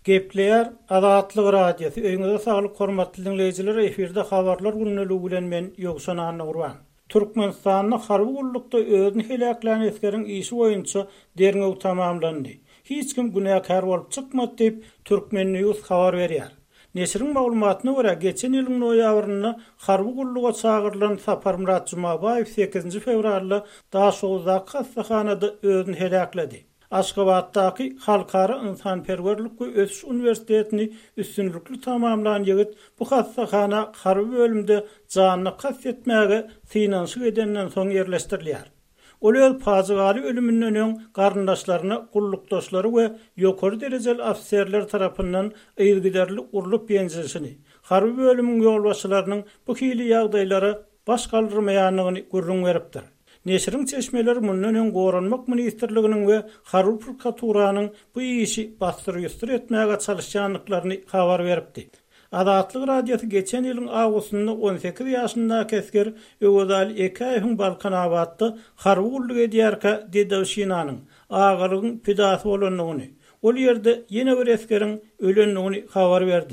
Gepleýär Azatlyk radiosu öňüňizde saglyk hormatly dinleýijiler, efirde habarlar günneligi bilen men Ýogşan Agurban. Türkmenistanyň harby gullukda özüni helaklan eskeriň işi boýunça derňew tamamlandy. Hiç kim günäkär bolup çykmady diýip Türkmen News habar berýär. Neşriň maglumatyna görä, geçen ýylyň noýabrynda harby gulluga çagyrylan Sapar Murat Jumabaýew 8 fevralda Daşowda hastahanada özüni helaklady. Aşgabatdaky Halkara Insanperwerlik we Ösüş Üniversitetini üstünlükli tamamlanan ýigit bu hastahana harby bölümde janyny kastetmäge finansyk edenden soň ýerleşdirilýär. Ol öz pazygaly ölümünden öň garyndaşlaryna gullukdaşlary we ýokary derejeli ofserler tarapyndan ýygyderli urulup ýenjilişini, harby bölümüň ýolbaşçylarynyň bu hili ýagdaýlara baş galdyrmaýanlygyny görüň beripdir. Neşriň çeşmeleri mundan öň Goranmak ministrliginiň we harby prokuraturasynyň bu işi bastyryp etmäge çalışýanlyklaryny habar beripdi. Azatlyk radiosu geçen ýylyň awgustynda 18 ýaşyndaky esker Öwedal Ekaýewiň Balkanabadda harby gulluk edýärkä Dedawşinanyň agalygyň pidasy bolanlygyny, ol ýerde ýene bir eskeriň ölenligini habar berdi.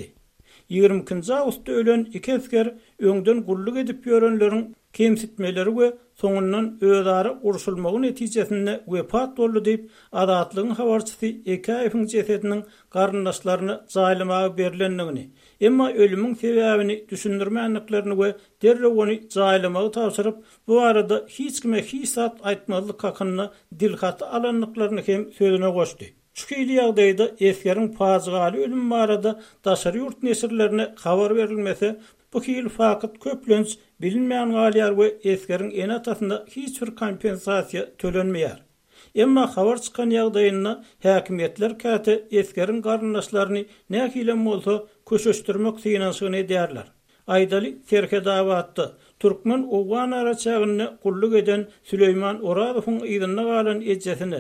20 awgustda ölen iki esker öňden gulluk edip ýörenleriň kemsitmeleri we soňundan özara urşulmagy netijesinde wepat boldy diýip Azatlygyň habarçysy Ekaýewiň jesediniň garyndaşlaryna jaýlamagy berilenligini, emma ölümüň sebäbini düşündirmänliklaryny we derrew ony jaýlamagy tapşyryp, bu arada hiç kime hisat aýtmazlyk hakyny dilhata alanlyklaryny hem sözüne goşdy. Şu hili ýagdaýda eskeriň pazygaly ölüm barada daşary ýurt nesirlerine habar berilmese, bu hili fakat köplenç bilinmeýän galýar we eskeriň en atasynda hiç bir kompensasiýa tölenmeýär. Emma habar çykan ýagdaýynda häkimetler käte eskeriň garyndaşlaryny nähile bolsa köşeşdirmek synanşygyny edýärler. Aýdaly Serkedawatda Türkmen Owan araçagyny gulluk eden Süleyman Oradowyň ýygyna galan ejesini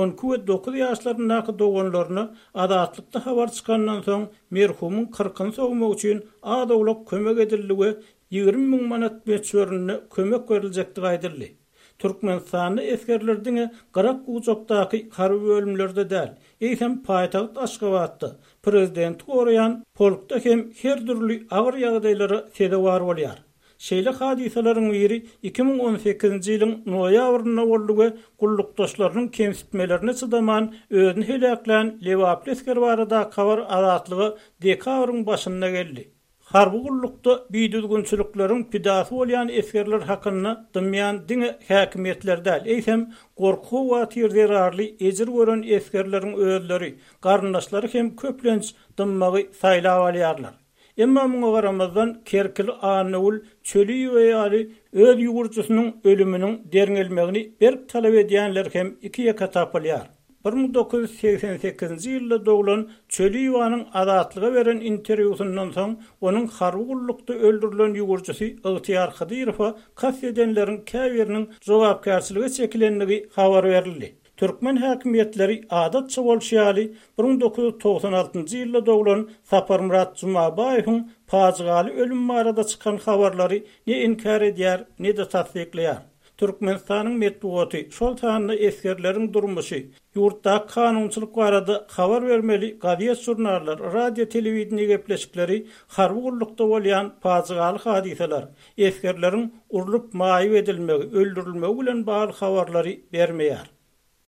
19 ýaşlaryndaky doganlaryny Azatlykda habar çykandan soň merhumyň 40-ny sogmak üçin adawluk kömek edildi we 20.000 manat beçörüne kömek beriljekdi aýdyldy. Türkmenistanyň eskerlerdiňe Garak Uçakdaky harby bölümlerde däl, eýsem paýtagyt Aşgabatda prezident goraýan polkda hem her türlü agyr ýagdaýlara sebäp bolýar. Şeýle hadisalaryň biri 2018-nji ýylyň noýabrynda boldy we gullukdaşlarynyň kemsitmelerini çydaman özüni helaklan Lewaply esker barada habar Azatlygy dekabrň başynda geldi. Harby gullukda biýdüzgünçülikleriň pidasy bolýan eskerler hakyna dymýan diňe häkimetler däl, eýsem gorku we tirderarly ejir gören eskerleriň özleri, garyndaşlary hem köplenç dymmagy saýlap alýarlar. Emma muňa garamazdan Kerkili Anawul çöli ýaly öz ýugurçysynyň ölüminiň derňelmegini berip talap edýänler hem iki ýaka tapylýar. 1988-nji ýylda doglan Çöli ýanyň Azatlyga beren interwýusundan soň onuň harby gullukda öldürilen ýugurçysy Ygtyýar Hydyrowa kas edenleriň käbiriniň jogapkärçiligi çekilenligi habar berildi. Türkmen häkimetleri adatça bolşýaly 1996-njy ýylda doglan Sapar Murat Jumabaýewiň pazygaly ölüm barada çykan habarlary ne inkar edýär, ne de tasdikleýär. Türkmenistanyň medeniýeti şol taýda eskerleriň durmuşy, ýurtda kanunçylyk barada habar bermeli gaziýet jurnallar, radio telewizioniýa gepleşikleri, harby gullukda bolýan pazygaly hadiseler, eskerleriň urulup maýyp edilmegi, öldürilmegi bilen bagly habarlary bermeýär.